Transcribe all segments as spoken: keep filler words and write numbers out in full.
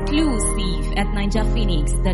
Exclusive at ninja phoenix dot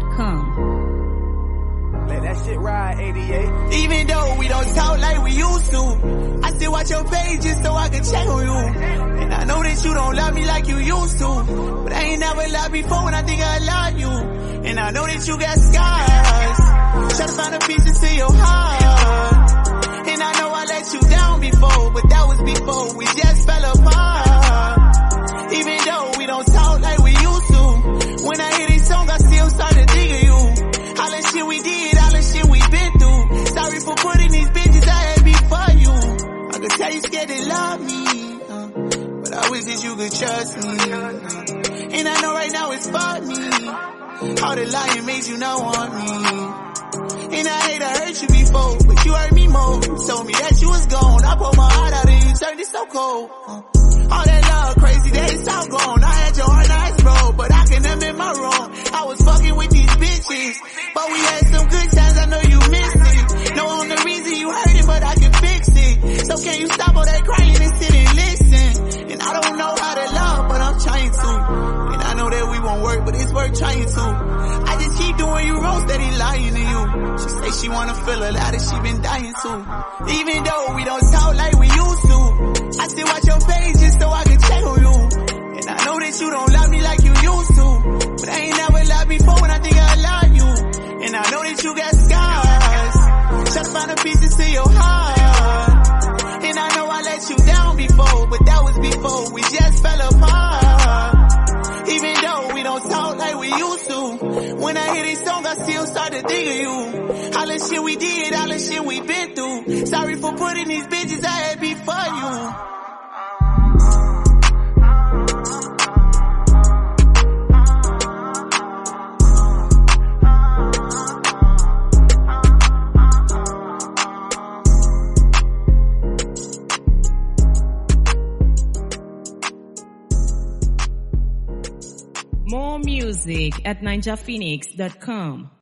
com. Let that shit ride, eighty-eight. Even though we don't talk like we used to, I still watch your pages so I can check on you. And I know that you don't love me like you used to, but I ain't never loved before when I think I love you. And I know that you got scars, try to find the pieces to your heart. And I know I let you down before, but that was before we just fell apart. Even though we don't talk like we used to, when I hear these songs I still start to dig of you. All the shit we did, all the shit we been through. Sorry for putting these bitches I had before you. I could tell you scared to love me, uh, but I wish that you could trust me. Uh, and I know right now it's fuck me. All the lying made you not want me. And I hate I hurt you before, but you hurt me more. You told me that you was gone. I pulled my heart out and you turned it so cold. Uh, all that love, crazy days, all gone. I had your heart nice, bro, but I can admit my wrong. I was fucking with these bitches, but we had some good times. I know you missed it. No, I'm the reason you hurt it, but I can fix it. So can you stop all that crying and sit and listen? And I don't know how to love, but I'm trying to. And I know that we won't work, but it's worth trying to. I just keep doing you wrong, steady lying to you. She say she wanna feel a lot that she been dying to. Even though we don't talk like we used to, I still watch your pages so I can check on you. And I know that you don't love me like you used to, but I ain't never loved before when I think I love you. And I know that you got scars, try to find the pieces to your heart. And I know I let you down before, but that was before we just fell apart. Even though we don't talk like we used to, when I hear these songs I still start to think of you. All the shit we did, all the shit we been through. Sorry for putting these bitches I had before you. More music at ninja phoenix dot com.